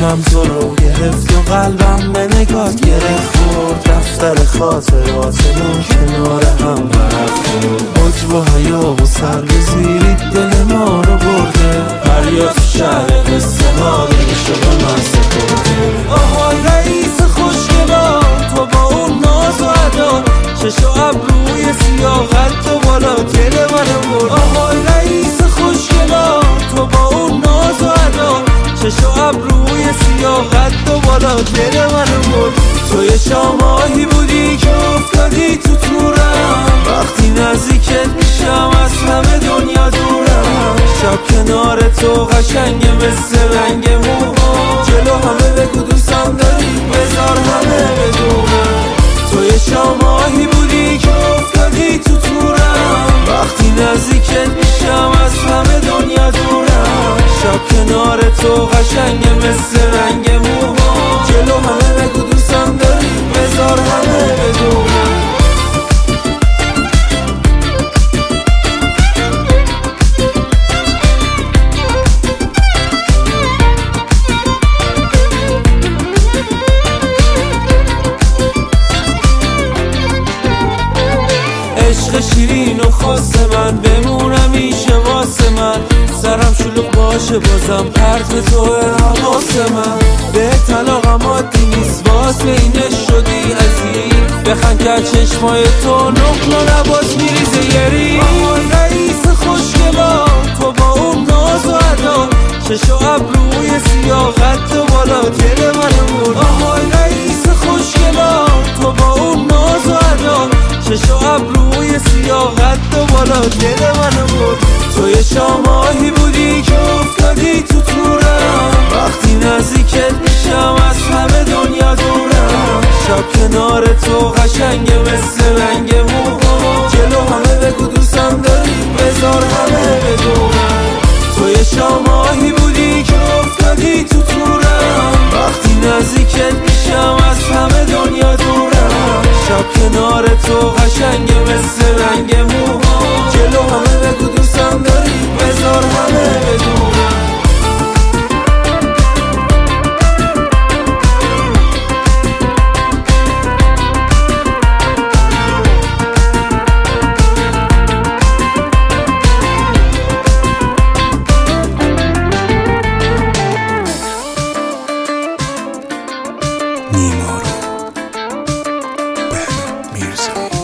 چشمم تو رو گرفت و قلبم به نگات گرفت خورد. دفتر خاطراتمون کنار هم برفت حجب و حیا و سر به زیری دل ما رو برده. دریا تو شهر قصه ها دلشو به من سپرده. آهای رئیس خوشگلا تو با اون ناز و ادا، چش و ابروی سیاه قد و بالا دل منو برد. آهای رئیس خوشگلا تو با اون ناز و ادا، چش و ابروی سیاه قد و بالا دل منو برد. توی شاماهی بودی که افتادی تو تورم، وقتی نزدیکت میشم از همه دنیا دورم. شب کنار تو قشنگه مثل رنگ موها، جلو همه بگو دوستم داری بذار همه بدونم. توی شاماهی بودی که افتادی تو تورم، وقتی نزدیکت میشم از همه دنیا دورم. شب کنار تو قشنگه مثل رنگ موها، جلو همه بگو دوستم داری بذار همه بدونم. عشق شیرین و خاص من بمونم میشه واسه من. سرم شلوغ باشه بازم پرت تو حواس من. به طلاقم عادی نیست واسه اینه شدی عزیز. بخند که چشمای تو نقل و نباز میریزه یری. آهای رئیس خوشگلا تو با اون ناز و ادا، چش و ابروی سیاه قد و بالا دل منو برد. آهای رئیس خوشگلا تو با اون ناز و ادا، چش و ابروی سیاه قد و بالا دل منو برد. توی شاماهی بودی که افتادی تو تورم، وقتی نزدیکت میشم از همه دنیا دورم. شب کنار تو قشنگه مثل رنگ موها، جلو همه بگو دوستم داری بذار همه بدونم. توی شاماهی بودی که افتادی تو تورم، وقتی نزدیکت میشم از همه دنیا دورم. شب کنار تو قشنگه مثل رنگ موها، جلو همه بگو دوستم داری بذار همه بدونم. نیما رو بهنام میرزایی.